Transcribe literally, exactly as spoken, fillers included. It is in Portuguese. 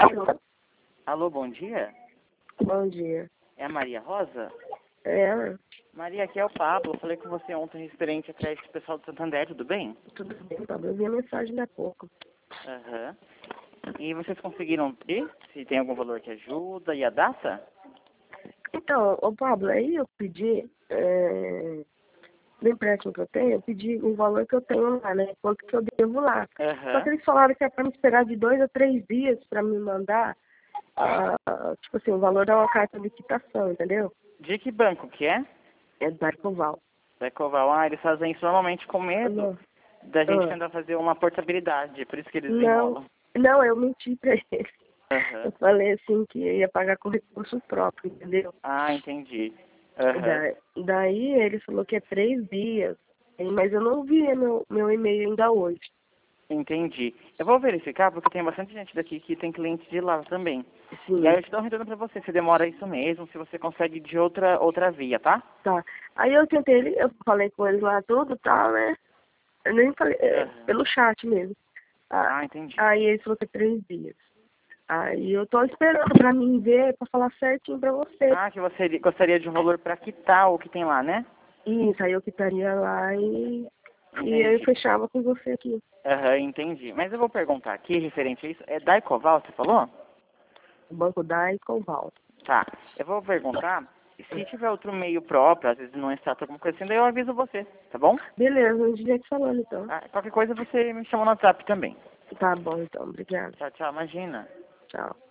Alô? Alô, bom dia? Bom dia. É a Maria Rosa? É ela? Maria, aqui é o Pablo. Eu falei com você ontem referente a crédito pessoal do Santander, tudo bem? Tudo bem, Pablo? Eu vi a mensagem há pouco. Aham. E vocês conseguiram ver se tem algum valor que ajuda e a data? Então, ô Pablo, aí eu pedi, é, no empréstimo que eu tenho, eu pedi o valor que eu tenho lá, né? Quanto que eu devo lá. Só que Aham. eles falaram que é para me esperar de dois a três dias para me mandar, ah, tipo assim, o valor da uma carta de quitação, entendeu? De que banco que é? É da Ecoval. Da Ecoval. Ah, eles fazem isso normalmente com medo Não, da gente ah, tentar fazer uma portabilidade, por isso que eles não, enrolam. não, eu menti para eles. Eu Aham. falei assim que eu ia pagar com recurso próprio, entendeu? Ah, entendi. Aham. Da, daí ele falou que é três dias, hein, mas eu não vi meu, meu e-mail ainda hoje. Entendi. Eu vou verificar porque tem bastante gente daqui que tem cliente de lá também. E aí Sim, eu te dou um retorno pra você, se demora isso mesmo, se você consegue de outra outra via, tá? tá. Aí eu tentei, ele- eu falei com eles lá tudo e tal, né? Eu nem falei, é, Aham. pelo chat mesmo. Ah, Ah, entendi. aí ele falou que é três dias. Aí eu tô esperando pra mim ver, pra falar certinho pra você. Ah, que você gostaria de um valor pra quitar o que tem lá, né? Isso, aí eu quitaria lá e, e aí eu Entendi. fechava com você aqui. Aham, entendi. Mas eu vou perguntar aqui, referente a isso, é da Ecoval, você falou? O Banco da Ecoval. Tá. Eu vou perguntar, e se tiver outro meio próprio, às vezes não está alguma coisa assim, daí eu aviso você, tá bom? Beleza, a gente já te falando então. Ah, qualquer coisa você me chama no WhatsApp também. Tá bom então, obrigada. Tchau, tchau, imagina. Tchau.